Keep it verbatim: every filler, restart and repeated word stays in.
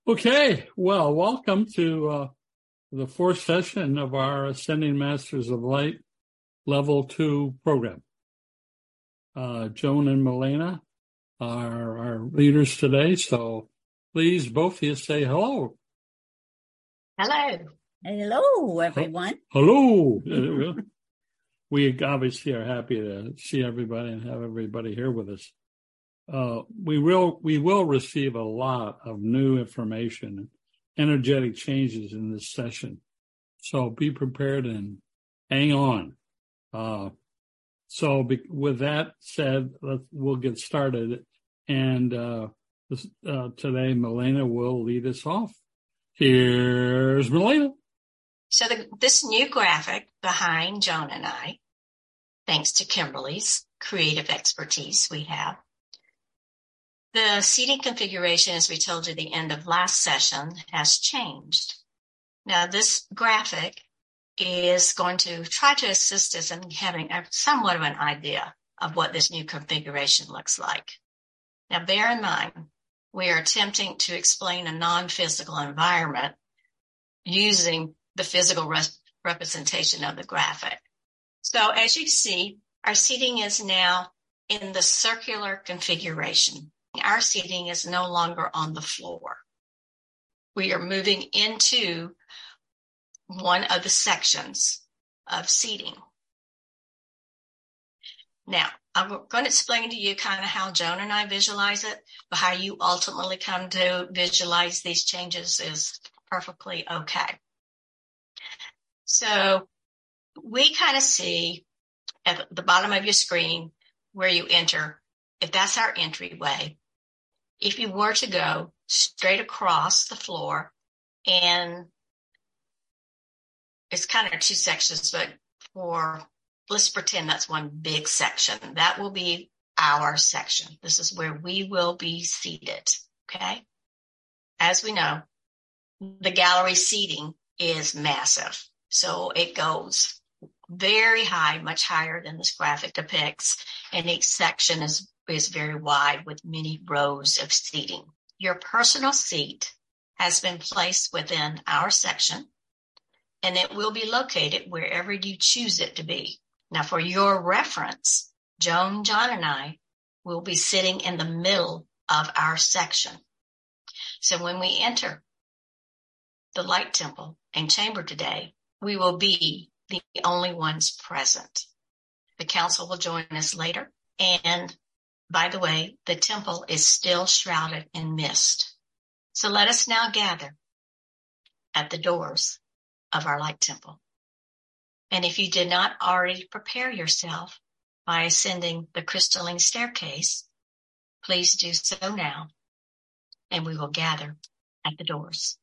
Okay, well, welcome to uh, the fourth session of our Ascending Masters of Light Level two program. Uh, Joan and Milena are our leaders today, so please, both of you say hello. Hello. Hello, everyone. Hello. We obviously are happy to see everybody and have everybody here with us. Uh, we will we will receive a lot of new information, energetic changes in this session. So be prepared and hang on. Uh, so be, with that said, let's, we'll get started. And uh, this, uh, today, Milena will lead us off. Here's Milena. So the, this new graphic behind Joan and I, thanks to Kimberly's creative expertise we have, the seating configuration, as we told you at the end of last session, has changed. Now, this graphic is going to try to assist us in having a, somewhat of an idea of what this new configuration looks like. Now, bear in mind, we are attempting to explain a non-physical environment using the physical res- representation of the graphic. So, as you see, our seating is now in the circular configuration. Our seating is no longer on the floor. We are moving into one of the sections of seating. Now, I'm going to explain to you kind of how Joan and I visualize it, but how you ultimately come to visualize these changes is perfectly okay. So we kind of see at the bottom of your screen where you enter, if that's our entryway. If you were to go straight across the floor, and it's kind of two sections, but for, let's pretend that's one big section. That will be our section. This is where we will be seated, okay? As we know, the gallery seating is massive. So it goes very high, much higher than this graphic depicts, and each section is, is very wide with many rows of seating. Your personal seat has been placed within our section, and it will be located wherever you choose it to be. Now, for your reference, Joan, John, and I will be sitting in the middle of our section. So when we enter the light temple and chamber today, we will be the only ones present. The council will join us later. And by the way, the temple is still shrouded in mist. So let us now gather at the doors of our light temple. And if you did not already prepare yourself by ascending the crystalline staircase, please do so now, and we will gather at the doors.